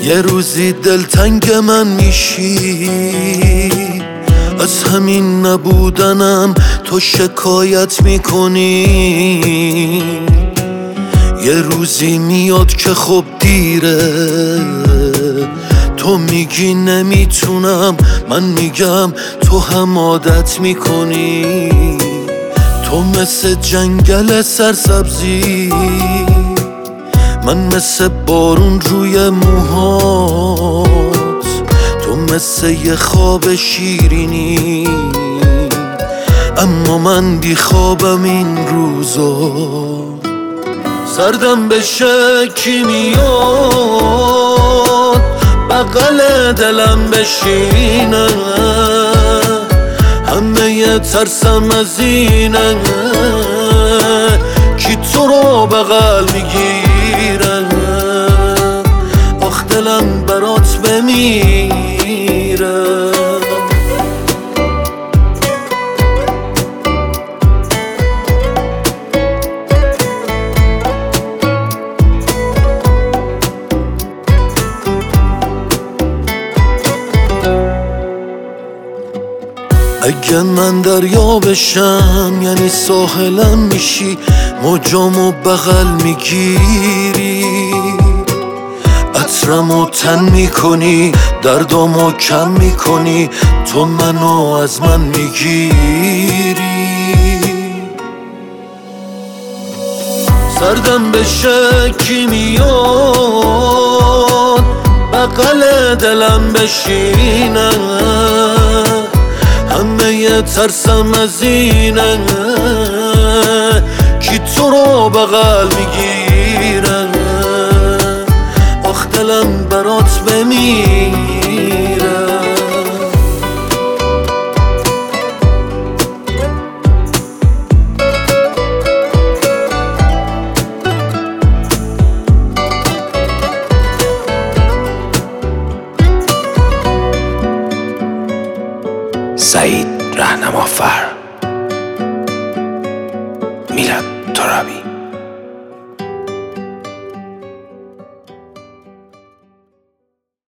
یه روزی دلتنگ من میشی، از همین نبودنم تو شکایت میکنی. یه روزی میاد که خب دیره، تو میگی نمیتونم، من میگم تو هم عادت میکنی. تو مثل جنگل سرسبزی، من مثل بارون روی موهات، تو مثل یه خواب شیرینی، اما من بی خوابم این روزا. سردم بشه کی میاد بغل دلم بشینه، همه ی ترسم از اینه کی تو رو بغل میگیره. آخ دلم برات بمیره. اگه من دریا بشم یعنی ساحلم میشی، موجامو بغل میگیری، عطرمو تن میکنی، دردامو کم میکنی، تو منو از من میگیری. سردم بشه کی میاد بغل دلم بشینه، همه ی ترسم از اینه کی تو رو بغل میگیره. آخ دلم برات بمیره. سعید رهنمافر، میلاد ترابی.